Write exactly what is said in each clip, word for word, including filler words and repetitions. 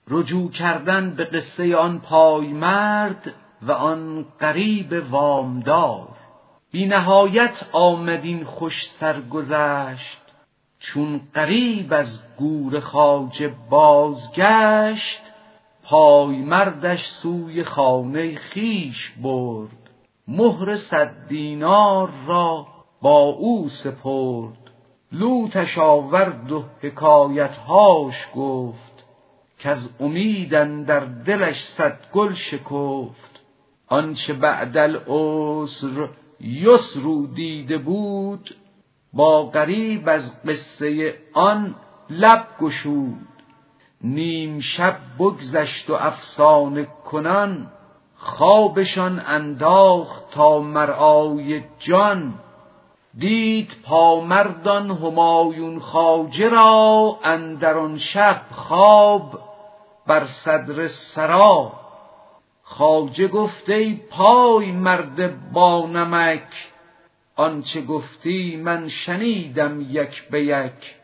رجوع کردن به قصه آن پایمرد و آن غریب وامدار. بی نهایت آمد این خوش سرگذشت، چون غریب از گور خواجه بازگشت. پایمردش سوی خانه خویش برد، مهر صد دینار را با او سپرد. لوتش آورد و حکایتهاش گفت، کز امید اندر دلش صد گل شکفت. آنچه بعد العسر یسر دیده بود، با غریب از قصه آن لب گشود. نیم شب بگذشت و افسانه کنان، خوابشان انداخت تا مرعای جان. دید پامردان همایون خواجه را، اندر آن شب خواب بر صدر سرا. خواجه گفت ای پای مرد با نمک، آنچه گفتی من شنیدم یک به یک.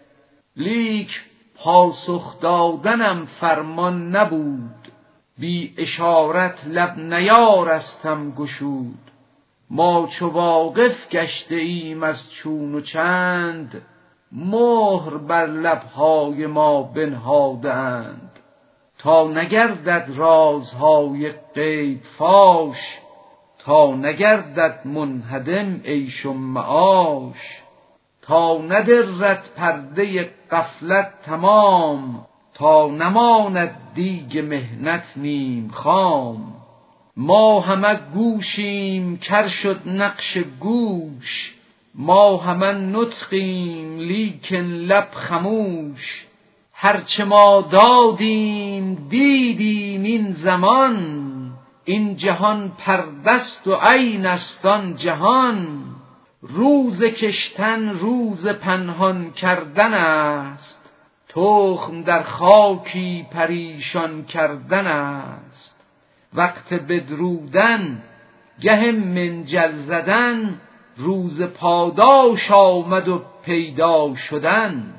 لیک پاسخ دادنم فرمان نبود، بی اشارت لب نیارستم گشود. ما چو واقف گشته ایم از چون و چند، مهر بر لبهای ما بنهاده اند. تا نگردد رازهای غیب فاش، تا نگردد منهدم عیش و معاش. تا ندرد پرده غفلت تمام، تا نماند دیگ محنت نیم خام. ما همه گوشیم کر شد نقش گوش، ما همه نطقیم لیکن لب خموش. هرچه ما دادیم دیدیم این زمان، این جهان پردست و عین است آن جهان. روز کشتن روز پنهان کردن است، تخم در خاکی پریشان کردن است. وقت بدرودن گه منجل زدن، روز پاداش آمد و پیدا شدن.